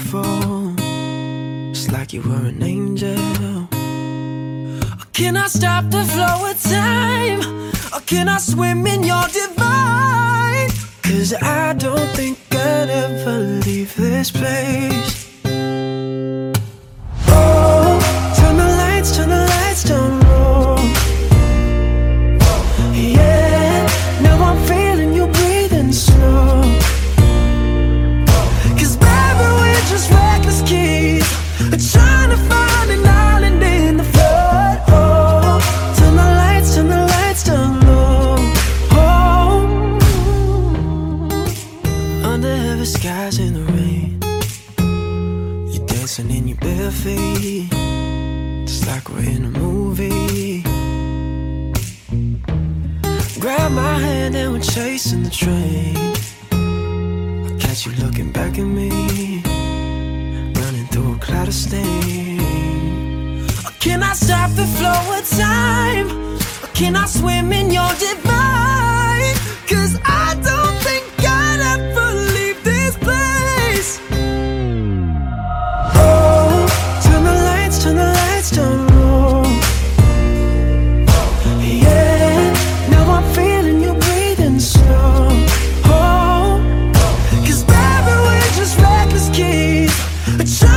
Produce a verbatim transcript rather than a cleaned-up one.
beautiful, just like you were an angel. Or can I stop the flow of time? Or can I swim in your divine? Cause I don't think I'd ever leave this place. Oh, turn the lights, turn the lights down low. Yeah, now I'm feeling you breathing slow. Cause baby, we're just reckless kids, trying to find an island in the flood. Oh, turn the lights, turn the lights down low. Oh, under heavy skies in the rain, you're dancing in your bare feet, just like we're in a movie. Grab my hand and we're chasing the train. I catch you looking back at me, running through a cloud of steam. Or can I stop the flow of time? Or can I swim in your divine? Cause I don't think I'd ever leave this place. Oh, turn the lights, turn the lights down low. Yeah, now I'm feeling you breathing slow. Oh, cause baby, we're just reckless kids.